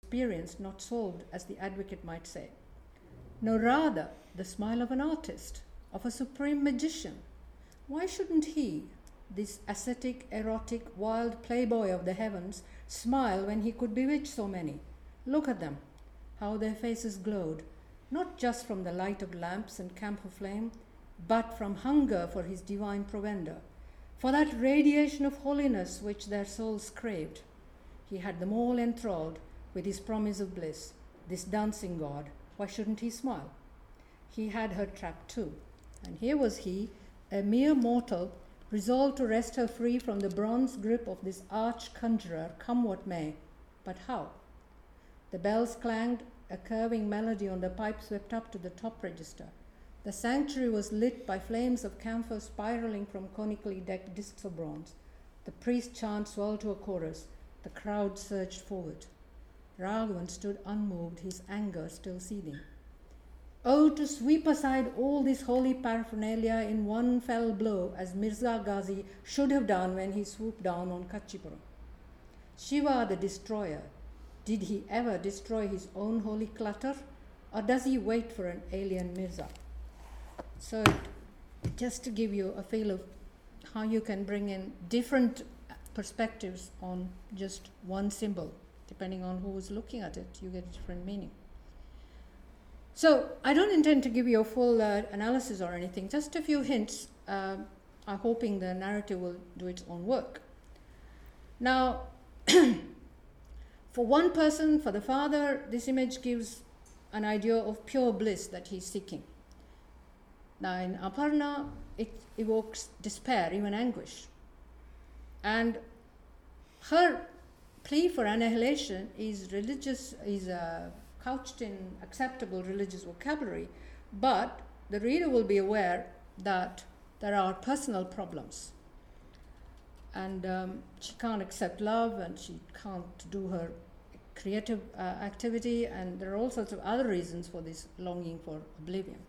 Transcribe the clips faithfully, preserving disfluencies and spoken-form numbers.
experienced, not solved, as the advocate might say. No, rather, the smile of an artist, of a supreme magician. Why shouldn't he, this ascetic, erotic, wild playboy of the heavens, smile when he could bewitch so many? Look at them, how their faces glowed, not just from the light of lamps and camphor flame, but from hunger for his divine provender, for that radiation of holiness which their souls craved. He had them all enthralled with his promise of bliss, this dancing god. Why shouldn't he smile? He had her trapped too, and here was he, a mere mortal, resolved to wrest her free from the bronze grip of this arch-conjurer, come what may. But how? The bells clanged, a curving melody on the pipe swept up to the top register. The sanctuary was lit by flames of camphor spiraling from conically decked discs of bronze. The priest's chant swelled to a chorus. The crowd surged forward. Raghavan stood unmoved, his anger still seething. Oh, to sweep aside all this holy paraphernalia in one fell blow, as Mirza Ghazi should have done when he swooped down on Kachipuram. Shiva the destroyer, did he ever destroy his own holy clutter, or does he wait for an alien Mirza? So, just to give you a feel of how you can bring in different perspectives on just one symbol, depending on who is looking at it, you get a different meaning. So, I don't intend to give you a full uh, analysis or anything, just a few hints. Uh, I'm hoping the narrative will do its own work. Now, for one person, for the father, this image gives an idea of pure bliss that he's seeking. Now, in Aparna, it evokes despair, even anguish. And her plea for annihilation is religious, is uh, couched in acceptable religious vocabulary, but the reader will be aware that there are personal problems. And um, she can't accept love, and she can't do her creative uh, activity, and there are all sorts of other reasons for this longing for oblivion.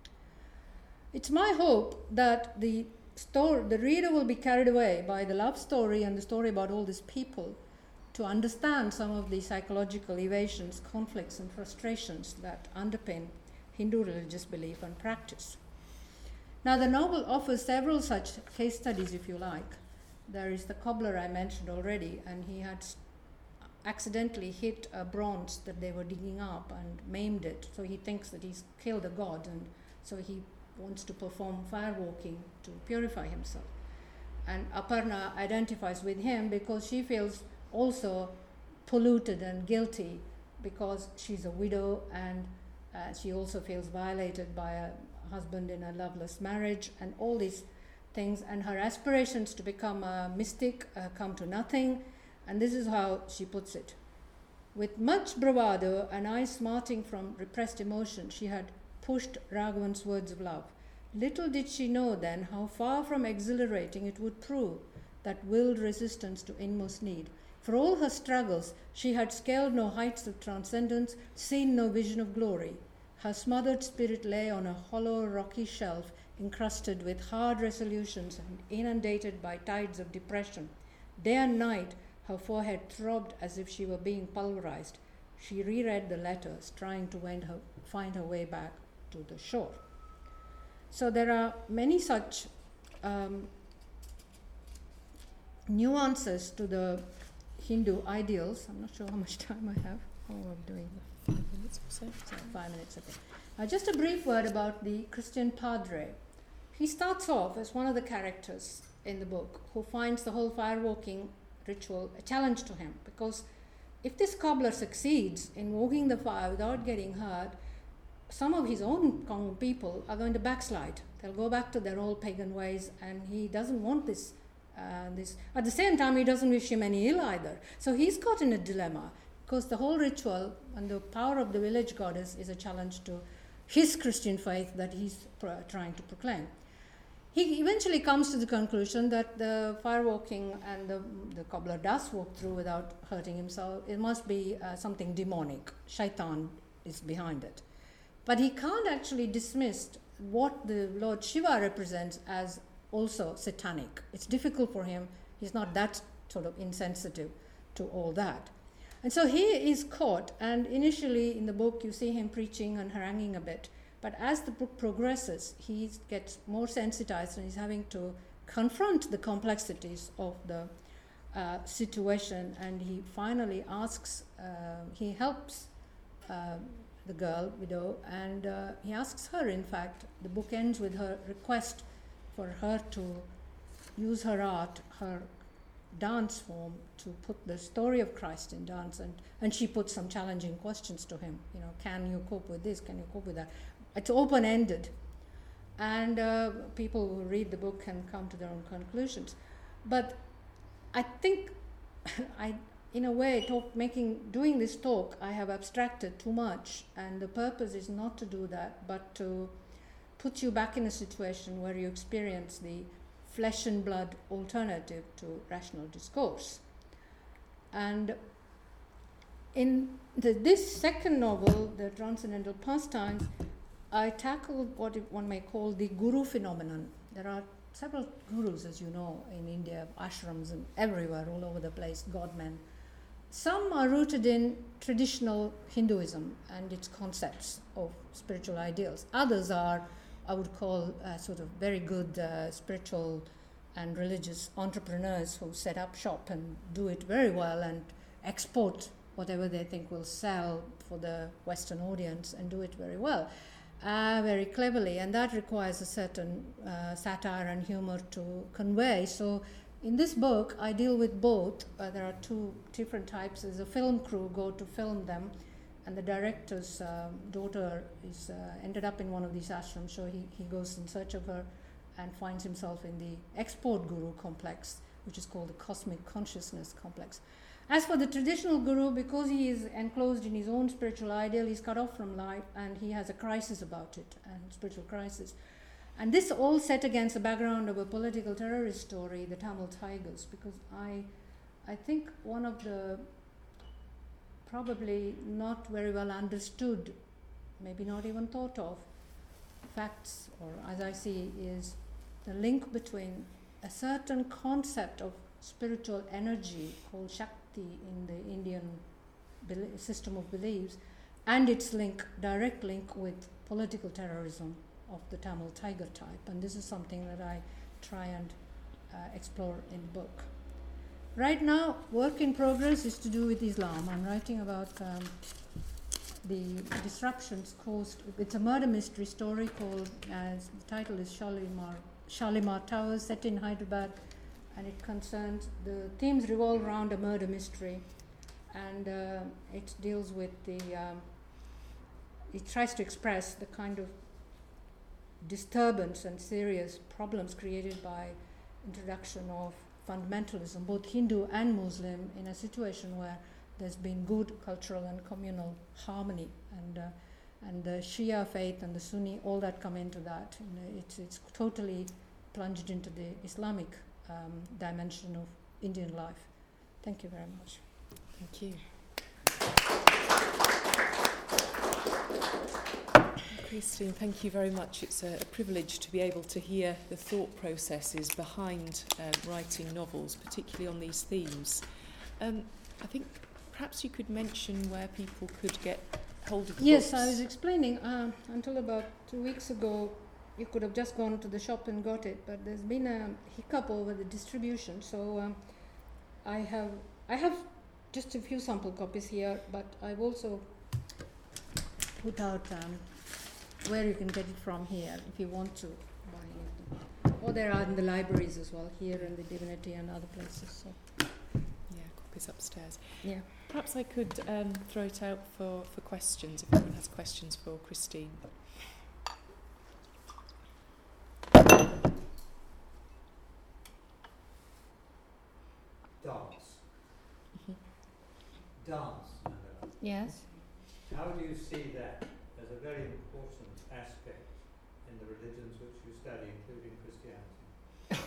It's my hope that the story, the reader will be carried away by the love story and the story about all these people to understand some of the psychological evasions, conflicts, and frustrations that underpin Hindu religious belief and practice. Now, the novel offers several such case studies, if you like. There is the cobbler I mentioned already, and he had accidentally hit a bronze that they were digging up and maimed it, so he thinks that he's killed a god, and so he wants to perform firewalking to purify himself. And Aparna identifies with him because she feels also polluted and guilty because she's a widow, and uh, she also feels violated by a husband in a loveless marriage and all these things, and her aspirations to become a mystic uh, come to nothing, and this is how she puts it. With much bravado and eyes smarting from repressed emotion, she had pushed Raghavan's words of love. Little did she know then how far from exhilarating it would prove, that willed resistance to inmost need. For all her struggles, she had scaled no heights of transcendence, seen no vision of glory. Her smothered spirit lay on a hollow, rocky shelf, encrusted with hard resolutions and inundated by tides of depression. Day and night, her forehead throbbed as if she were being pulverized. She reread the letters, trying to find her, find her way back to the shore. So there are many such um, nuances to the Hindu ideals. I'm not sure how much time I have. How are we doing? Five minutes or so? so five minutes, okay. Uh, just a brief word about the Christian padre. He starts off as one of the characters in the book who finds the whole firewalking ritual a challenge to him, because if this cobbler succeeds in walking the fire without getting hurt, some of his own Congo people are going to backslide. They'll go back to their old pagan ways, and he doesn't want this. Uh, this. At the same time, he doesn't wish him any ill either. So he's caught in a dilemma, because the whole ritual and the power of the village goddess is a challenge to his Christian faith that he's pro- trying to proclaim. He eventually comes to the conclusion that the firewalking and the, the cobbler does walk through without hurting himself. It must be uh, something demonic. Shaitan is behind it. But he can't actually dismiss what the Lord Shiva represents as also satanic. It's difficult for him. He's not that sort of insensitive to all that. And so he is caught, and initially in the book you see him preaching and haranguing a bit. But as the book progresses, he gets more sensitized and he's having to confront the complexities of the uh, situation. And he finally asks, uh, he helps uh, the girl, widow, and uh, he asks her, in fact, the book ends with her request for her to use her art, her dance form, to put the story of Christ in dance. And, and she puts some challenging questions to him. You know, can you cope with this? Can you cope with that? It's open-ended, and uh, people who read the book can come to their own conclusions. But I think, I, in a way, talk, making doing this talk, I have abstracted too much, and the purpose is not to do that, but to put you back in a situation where you experience the flesh and blood alternative to rational discourse. And in the, this second novel, The Transcendental Pastimes, I tackled what one may call the guru phenomenon. There are several gurus, as you know, in India, ashrams and everywhere, all over the place, godmen. Some are rooted in traditional Hinduism and its concepts of spiritual ideals. Others are, I would call, uh, sort of very good uh, spiritual and religious entrepreneurs who set up shop and do it very well and export whatever they think will sell for the Western audience and do it very well. Uh, very cleverly, and that requires a certain uh, satire and humor to convey. So in this book, I deal with both. Uh, there are two different types. There's a film crew go to film them, and the director's uh, daughter is uh, ended up in one of these ashrams, so he, he goes in search of her and finds himself in the export guru complex, which is called the cosmic consciousness complex. As for the traditional guru, because he is enclosed in his own spiritual ideal, he's cut off from life and he has a crisis about it, and spiritual crisis. And this all set against the background of a political terrorist story, the Tamil Tigers, because I, I think one of the probably not very well understood, maybe not even thought of, facts, or as I see, is the link between a certain concept of spiritual energy called Shakti in the Indian bel- system of beliefs, and its link, direct link with political terrorism of the Tamil Tiger type. And this is something that I try and uh, explore in the book. Right now, work in progress is to do with Islam. I'm writing about um, the disruptions caused. It's a murder mystery story called, as the title is Shalimar, Shalimar Towers, set in Hyderabad. And it concerns, the themes revolve around a murder mystery, and uh, it deals with the, um, it tries to express the kind of disturbance and serious problems created by introduction of fundamentalism, both Hindu and Muslim, in a situation where there's been good cultural and communal harmony, and uh, and the Shia faith and the Sunni, all that come into that. And it's it's totally plunged into the Islamic Um, dimension of Indian life. Thank you very much. Thank you. Christine, thank you very much. It's a, a privilege to be able to hear the thought processes behind uh, writing novels, particularly on these themes. Um, I think perhaps you could mention where people could get hold of the yes, books. I was explaining uh, until about two weeks ago. You could have just gone to the shop and got it, but there's been a hiccup over the distribution. So um, I have I have just a few sample copies here, but I've also put out um, where you can get it from here if you want to buy it. Or there are in the libraries as well, here in the Divinity and other places. So. Yeah, copies upstairs. Yeah. Perhaps I could um, throw it out for, for questions, if anyone has questions for Christine. Dance. Mm-hmm. Dance, Nanda. Yes. How do you see that as a very important aspect in the religions which you study, including Christianity?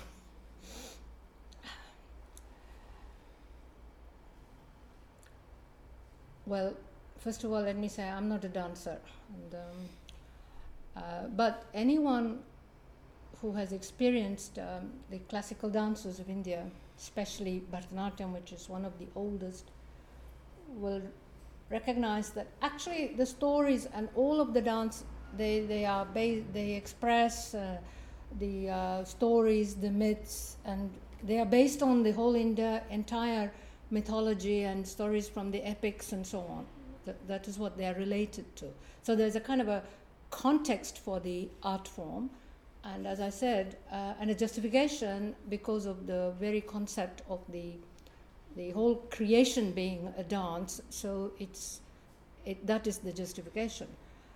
Well, first of all, let me say I'm not a dancer, and, um, uh, but anyone who has experienced um, the classical dances of India, especially Bharatanatyam, which is one of the oldest will recognize that actually the stories and all of the dance, they, they are ba- they express uh, the uh, stories, the myths, and they are based on the whole India, entire mythology and stories from the epics and so on. That, that is what they are related to. So there's a kind of a context for the art form, and as I said, uh, and a justification because of the very concept of the the whole creation being a dance. So it's it, that is the justification.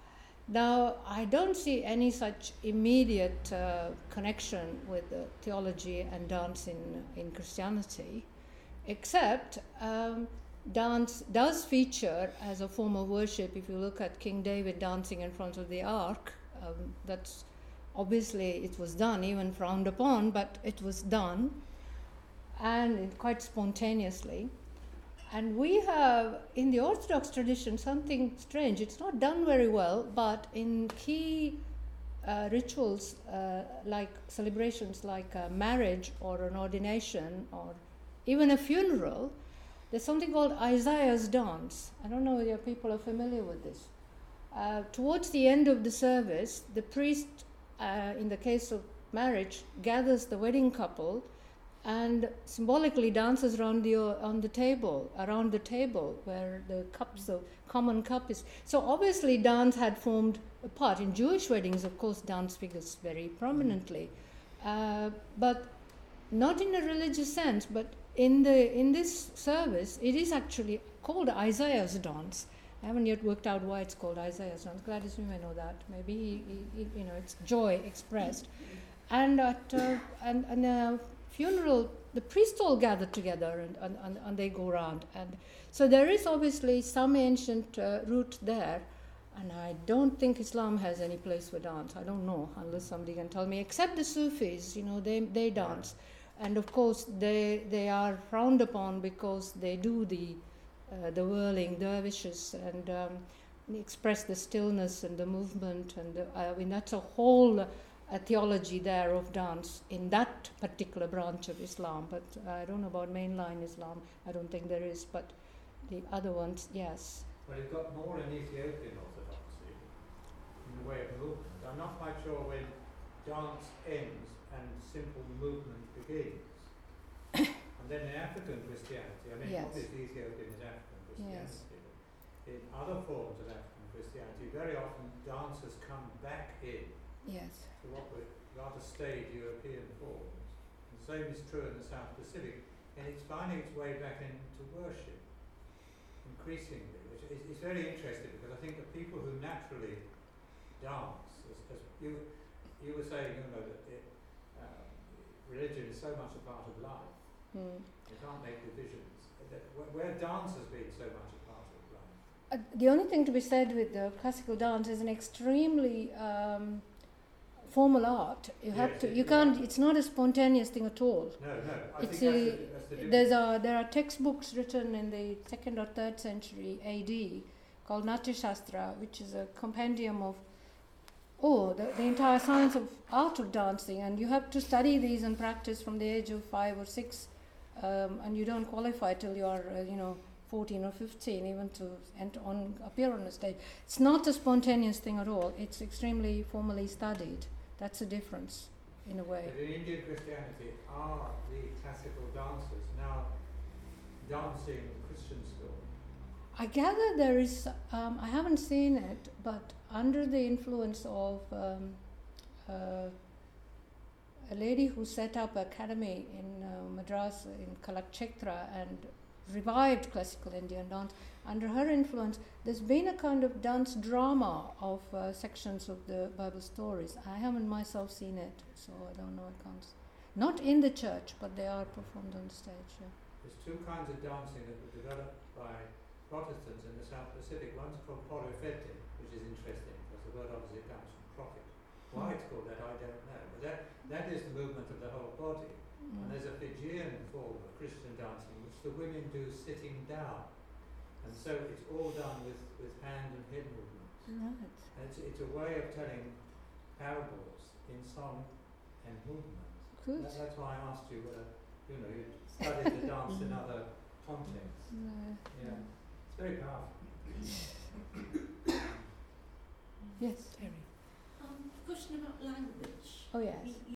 Now, I don't see any such immediate uh, connection with the theology and dance in in Christianity, except um, dance does feature as a form of worship. If you look at King David dancing in front of the ark, um, that's obviously it was done, even frowned upon, but it was done, and it quite spontaneously. And we have in the Orthodox tradition something strange. It's not done very well, but in key uh, rituals uh, like celebrations like a marriage or an ordination or even a funeral, there's something called Isaiah's dance. I don't know whether people are familiar with this. Uh, towards the end of the service, the priest, uh, in the case of marriage, gathers the wedding couple and symbolically dances around the uh, on the table, around the table where the cups, the common cup is. So obviously, dance had formed a part. In Jewish weddings, of course, dance figures very prominently, uh, but not in a religious sense, but in the in this service, it is actually called Isaiah's dance. I haven't yet worked out why it's called Isaiah's dance. Gladys, you may know that. Maybe he, he, you know it's joy expressed. And at uh, and, and a funeral, the priests all gather together and, and, and, and they go around. And so there is obviously some ancient uh, root there. And I don't think Islam has any place for dance. I don't know, unless somebody can tell me. Except the Sufis, you know, they they dance. And of course, they they are frowned upon because they do the uh, the whirling dervishes and um, express the stillness and the movement. And the, I mean, that's a whole uh, theology there of dance in that particular branch of Islam. But I don't know about mainline Islam. I don't think there is. But the other ones, yes. Well, you've got more in Ethiopian Orthodoxy in the way of movement. I'm not quite sure when dance ends and simple movement begins. And then in African Christianity, I mean, Yes. obviously Ethiopian is African Christianity, Yes. but in other forms of African Christianity, very often dancers come back in Yes. to what were rather staid European forms. And the same is true in the South Pacific, and it's finding its way back into worship increasingly, which is, is very interesting because I think the people who naturally dance, as, as you you were saying, you know, that it, um, religion is so much a part of life. Mm. You can't make divisions. That, wh- where dance has been so much a part of life. Uh, the only thing to be said with the classical dance is an extremely um, formal art. You have Yes, to. it- You yeah. can't. It's not a spontaneous thing at all. No, no. I It's think a, that's the, that's the difference. there's a there are textbooks written in the second or third century A D called Natya Shastra, which is a compendium of oh the, the entire science of art of dancing, and you have to study these and practice from the age of five or six, um, and you don't qualify till you are uh, you know fourteen or fifteen even to enter on appear on a stage. It's not a spontaneous thing at all. It's extremely formally studied. That's a difference in a way. But in Indian Christianity, are the classical dancers now dancing Christian school? I gather there is, um, I haven't seen it, but under the influence of um, uh, a lady who set up an academy in uh, Madras, in Kalakshetra, and revived classical Indian dance, under her influence, there's been a kind of dance drama of uh, sections of the Bible stories. I haven't myself seen it, so I don't know, I can't. s- Not in the church, but they are performed on the stage, yeah. There's two kinds of dancing that were developed by Protestants in the South Pacific. One's called Porofete, which is interesting because the word obviously comes from prophet. Why it's called that, I don't know. But that, that is the movement of the whole body. And Mm. there's a Fijian form of Christian dancing which the women do sitting down. And so it's all done with, with hand and head movements. Right. And it's, it's a way of telling parables in song and movement. Good. That, that's why I asked you whether, you know, you studied the dance in other contexts. No. Yeah. very powerful. Yes. Terry. Um, question about language. Oh yes. You,